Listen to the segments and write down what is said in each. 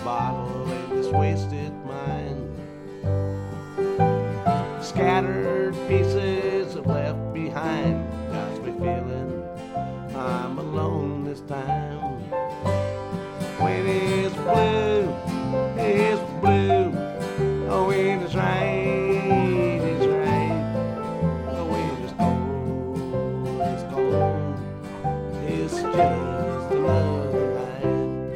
bottle in this wasted mind. Scattered pieces of left behind got me feeling I'm alone this time. When it's blue, it's blue. Oh, when it's right, it's right. Oh, when it's cold, it's cold. It's just another night.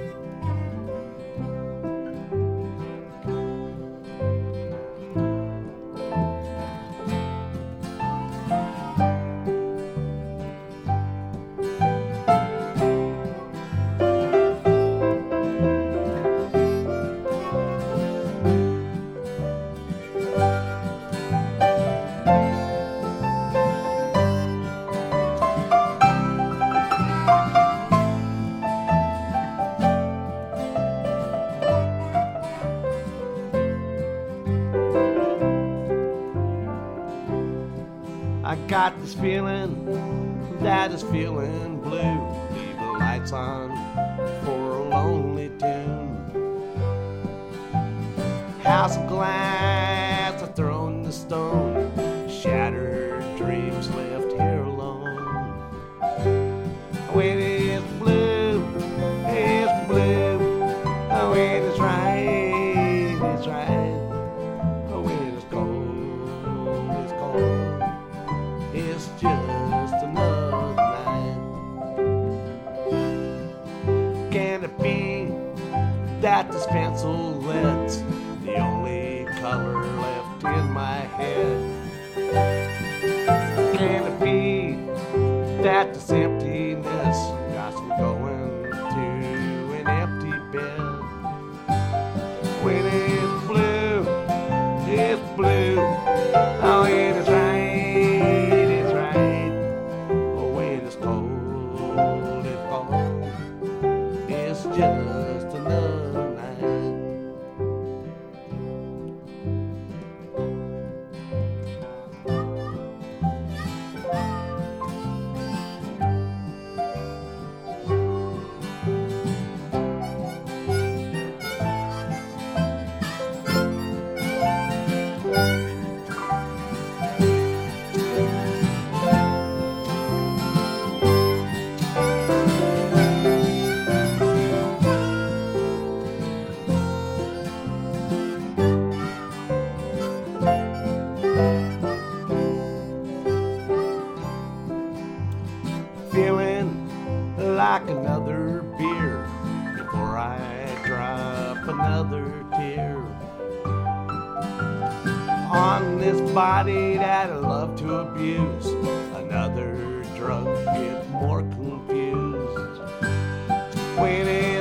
I got this feeling that is feeling blue. Leave the lights on for a lonely tune. House of glass, a thrown the stone. Shattered dreams left here alone. When it's blue, it's blue. Oh, when it's right, it's right. Oh, when it's cold, it's cold. It's just another night. Can it be that this pencil lead's the only color left in my head? Can it be that this emptiness got me going to an empty bed? When it's blue, it's blue. Oh, it is right. Just another night. Feeling like another beer before I drop another tear on this body that I love to abuse. Another drug, get more confused. When it